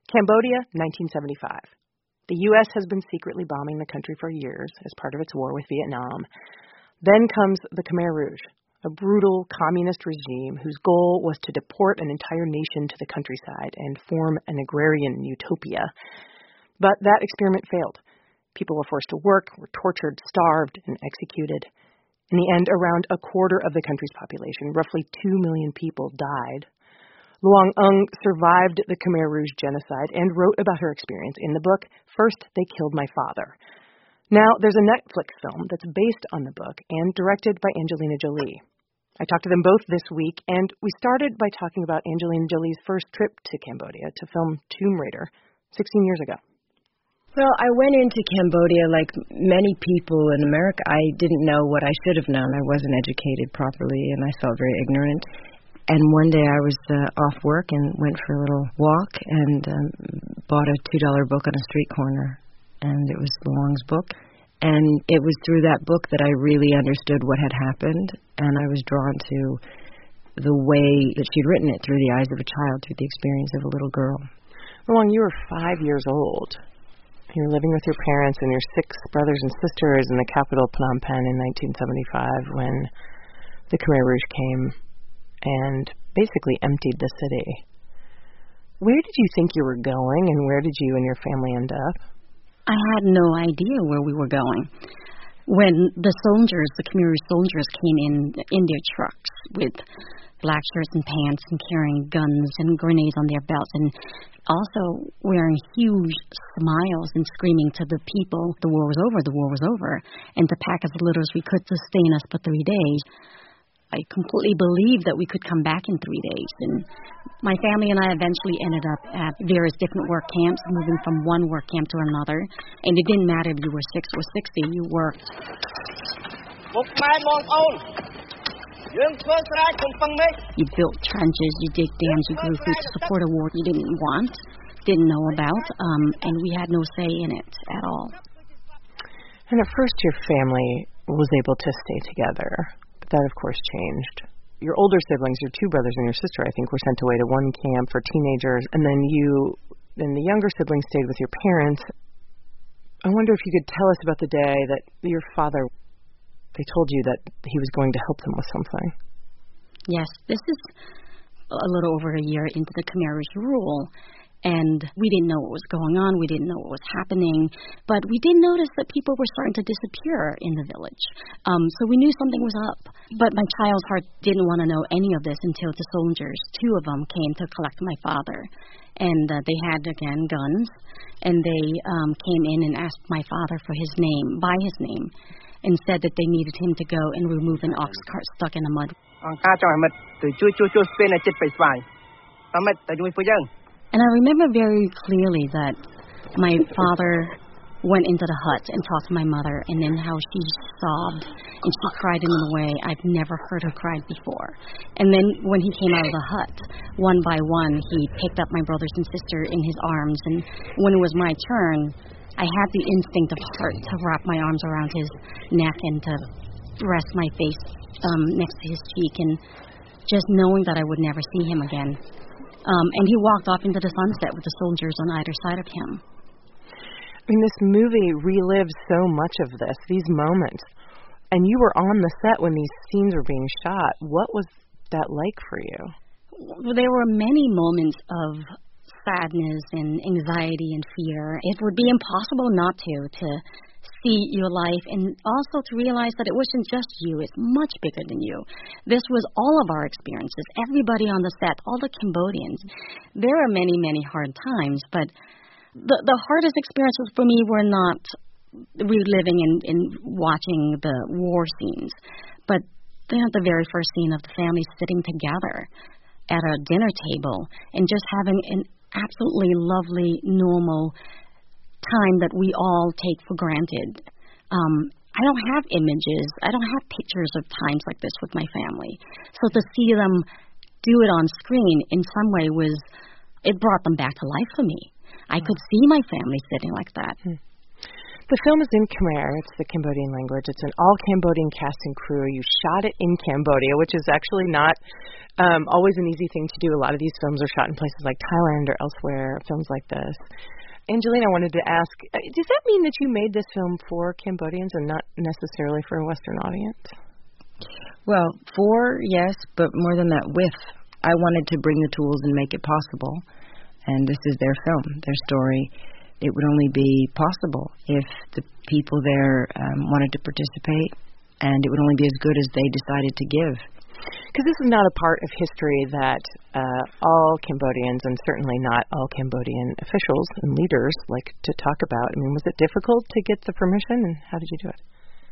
Cambodia, 1975. The U.S. has been secretly bombing the country for years as part of its war with Vietnam. Then comes the Khmer Rouge, a brutal communist regime whose goal was to deport an entire nation to the countryside and form an agrarian utopia. But that experiment failed. People were forced to work, were tortured, starved, and executed. In the end, around a quarter of the country's population, roughly 2 million people, died. Luong Ung survived the Khmer Rouge genocide and wrote about her experience in the book, First They Killed My Father. Now, there's a Netflix film that's based on the book and directed by Angelina Jolie. I talked to them both this week, and we started by talking about Angelina Jolie's first trip to Cambodia to film Tomb Raider 16 years ago. Well, I went into Cambodia like many people in America. I didn't know what I should have known. I wasn't educated properly, and I felt very ignorant. And one day I was off work and went for a little walk and bought a $2 book on a street corner. And it was Luong's book. And it was through that book that I really understood what had happened. And I was drawn to the way that she'd written it through the eyes of a child, through the experience of a little girl. Luong, you were 5 years old. You were living with your parents and your 6 brothers and sisters in the capital, Phnom Penh, in 1975 when the Khmer Rouge came and basically emptied the city. Where did you think you were going, and where did you and your family end up? I had no idea where we were going. When the soldiers, the Khmer Rouge soldiers, came in their trucks with black shirts and pants and carrying guns and grenades on their belts and also wearing huge smiles and screaming to the people, the war was over, and to pack as little as we could to sustain us for 3 days. I completely believed that we could come back in 3 days. And my family and I eventually ended up at various different work camps, moving from one work camp to another. And it didn't matter if you were 6 or 60, you worked. You built trenches, you dig dams, you grew food to support a war you didn't want, didn't know about, and we had no say in it at all. And at first your family was able to stay together. That, of course, changed. Your older siblings, your 2 brothers and your sister, I think, were sent away to one camp for teenagers, and then you and the younger siblings stayed with your parents. I wonder if you could tell us about the day that your father, they told you that he was going to help them with something. Yes, this is a little over a year into the Khmer Rouge rule, and we didn't know what was going on, we didn't know what was happening, but we did notice that people were starting to disappear in the village. So we knew something was up. But my child's heart didn't want to know any of this until the soldiers, 2 of them, came to collect my father. And they had, again, guns, and they came in and asked my father for his name, by his name, and said that they needed him to go and remove an ox cart stuck in the mud. And I remember very clearly that my father went into the hut and talked to my mother, and then how she sobbed and she cried in a way I've never heard her cry before. And then when he came out of the hut, one by one, he picked up my brothers and sister in his arms, and when it was my turn, I had the instinct of heart to wrap my arms around his neck and to rest my face next to his cheek, and just knowing that I would never see him again. And he walked off into the sunset with the soldiers on either side of him. I mean, this movie relives so much of this, these moments. And you were on the set when these scenes were being shot. What was that like for you? There were many moments of sadness and anxiety and fear. It would be impossible not to see your life, and also to realize that it wasn't just you, it's much bigger than you. This was all of our experiences, everybody on the set, all the Cambodians. There are many, many hard times, but the hardest experiences for me were not reliving and watching the war scenes, but the very first scene of the family sitting together at a dinner table and just having an absolutely lovely, normal time that we all take for granted. I don't have images. I don't have pictures of times like this with my family. So to see them do it on screen in some way it brought them back to life for me. I could see my family sitting like that. The film is in Khmer. It's the Cambodian language. It's an all-Cambodian cast and crew. You shot it in Cambodia, which is actually not always an easy thing to do. A lot of these films are shot in places like Thailand or elsewhere, films like this. Angelina, I wanted to ask, does that mean that you made this film for Cambodians and not necessarily for a Western audience? Well, for, yes, but more than that, with. I wanted to bring the tools and make it possible. And this is their film, their story. It would only be possible if the people there wanted to participate, and it would only be as good as they decided to give. Because this is not a part of history that all Cambodians, and certainly not all Cambodian officials and leaders, like to talk about. I mean, was it difficult to get the permission, and how did you do it?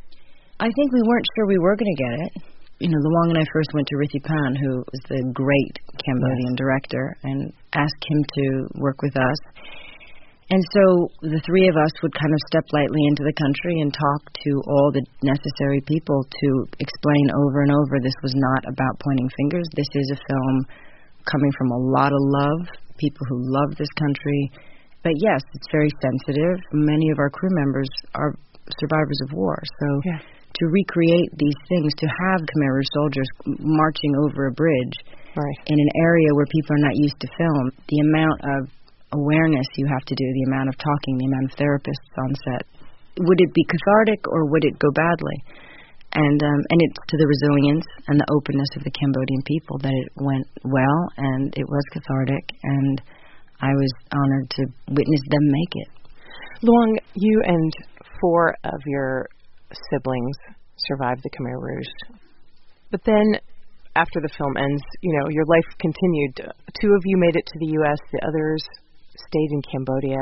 I think we weren't sure we were going to get it. You know, Luong and I first went to Rithipan, who was the great Cambodian director, and asked him to work with us. And so the three of us would kind of step lightly into the country and talk to all the necessary people to explain over and over this was not about pointing fingers. This is a film coming from a lot of love, people who love this country. But yes, it's very sensitive. Many of our crew members are survivors of war. So to recreate these things, to have Khmer Rouge soldiers marching over a bridge in an area where people are not used to film, the amount of awareness you have to do, the amount of talking, the amount of therapists on set. Would it be cathartic or would it go badly? And it's to the resilience and the openness of the Cambodian people that it went well, and it was cathartic, and I was honored to witness them make it. Luong, you and 4 of your siblings survived the Khmer Rouge. But then, after the film ends, you know, your life continued. 2 of you made it to the U.S., the others stayed in Cambodia.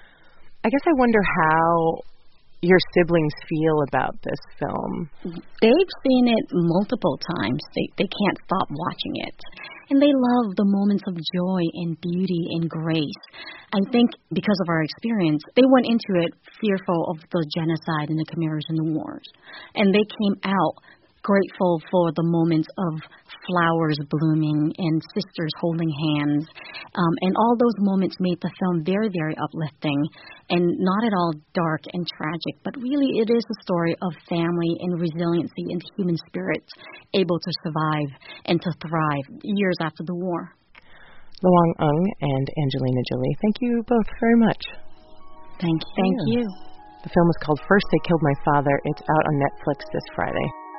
I guess I wonder how your siblings feel about this film. They've seen it multiple times. They can't stop watching it. And they love the moments of joy and beauty and grace. I think because of our experience, they went into it fearful of the genocide and the Khmer Rouge and the wars. And they came out grateful for the moments of flowers blooming and sisters holding hands. And all those moments made the film very, very uplifting and not at all dark and tragic, but really it is a story of family and resiliency and human spirit able to survive and to thrive years after the war. Luong Ung and Angelina Jolie, thank you both very much. Thank you. The film is called First They Killed My Father. It's out on Netflix this Friday.